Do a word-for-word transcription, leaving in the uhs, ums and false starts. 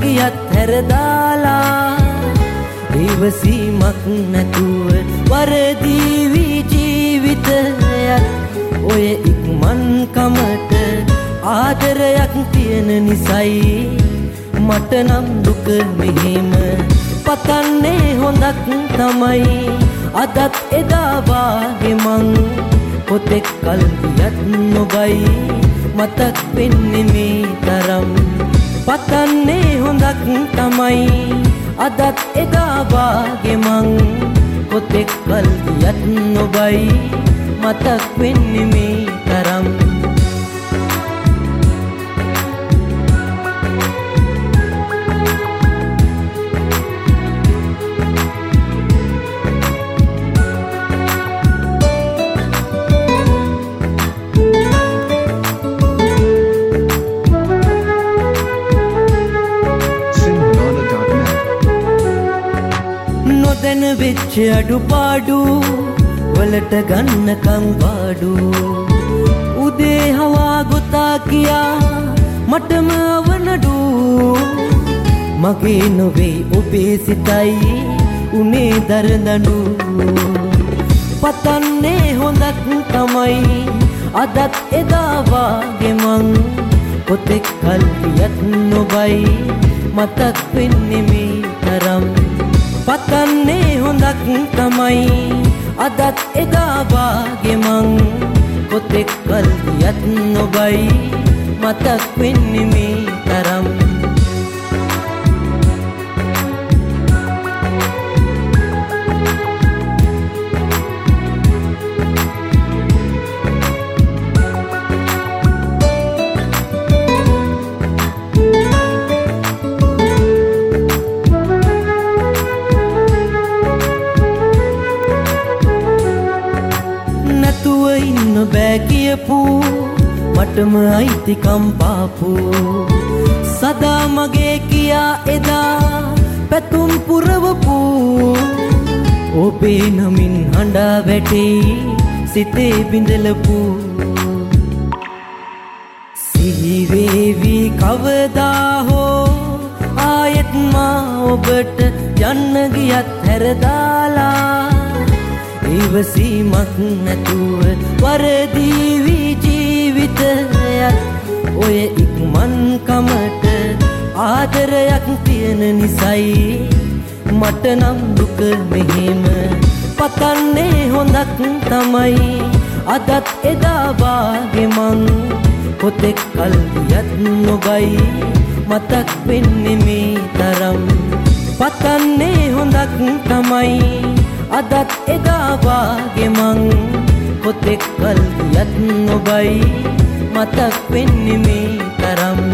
ගියත් හැරදාලා ඉවසීමක් නැතුව වරදීවි ජීවිතයක් ඔය ඉක්මන්කමට ආදරයක් තියෙන නිසයි මට නම් දුක මෙහෙම පතන්නේ හොඳක් තමයි අදත් එදා වාගේ මං කොතෙක් කල් ගියත් නොබයි මතක් වෙන්නේ මේ තරම් පතන්නේ හොඳක් තමයි අදත් එදා වාගේ මං කොතෙක් කල් ගියත් නොබයි මතක් වෙන්නේ මේ තරම් නොදැන වෙච්ච අඩුපාඩු වලට ගන්නකම් වාඩු උදේ හවා ගොතා කියා මටම අවනඩු මගේ නොවේ ඔබේ සිතයි උනේ දරදඬු පතන්නේ හොඳක් තමයි අදත් එදා වාගේ මං කොතෙක් කල් ගියත් නොබයි මතක් වෙන්නේ මේ තරම් පතන්නේ හොඳක් තමයි අදත් එදා වාගේ මං කොතෙක් කල් ගියත් නොබයි මතක් වෙන්නේ මේ තරම් නැතුව ඉන්න බෑ කියපු මටම අයිතිකම් පාපු සදා මගේ කියා එදා පැතුම් පුරවපු ඔබේ නමින් හඬා වැටේ සිතේ බිඳලපු සිහිවේවි කවදා හෝ ආයෙත් මා ඔබට යන්න ගියත් හැරදාලා ඉවසීමක් නැතුව වරදීවි ජීවිතයක් ඔය ඉක්මන්කමට ආදරයක් තියෙන නිසයි මට නම් දුක මෙහෙම පතන්නේ හොඳක් තමයි අදත් එදා වාගේ මං කොතෙක් කල් ගියත් නොබයි මතක් වෙන්නේ මේ තරම් පතන්නේ හොඳක් තමයි අදත් එදා වාගේ මං කොතෙක් කල් ගියත් නොබයි මතක් වෙන්නේ මේ තරම්